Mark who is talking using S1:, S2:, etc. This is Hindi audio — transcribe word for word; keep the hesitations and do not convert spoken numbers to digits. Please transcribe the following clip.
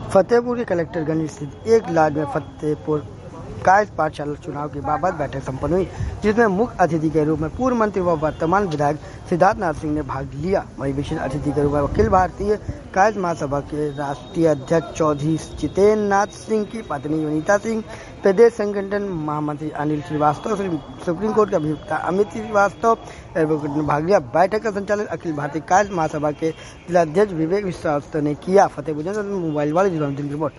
S1: फतेहपुर के कलेक्टर गणेश स्थित एक लॉज में फतेहपुर कायस्थ पाठशाला चुनाव की बाबत बैठक संपन्न हुई, जिसमें मुख्य अतिथि के रूप में पूर्व मंत्री व वर्तमान विधायक सिद्धार्थ नाथ सिंह ने भाग लिया। वहीं विशेष अतिथि के रूप में अखिल भारतीय कायस्थ महासभा के राष्ट्रीय अध्यक्ष चौधरी जितेंद्र नाथ सिंह की पत्नी वनिता सिंह, प्रदेश संगठन महामंत्री अनिल श्रीवास्तव, सुप्रीम कोर्ट के अभिवक्ता अमित श्रीवास्तव एडवोकेट ने भाग लिया। बैठक का संचालन अखिल भारतीय कायस्थ महासभा के जिलाध्यक्ष विवेक श्रीवास्तव ने किया। फतेहपुर मोबाइल वाले रिपोर्ट।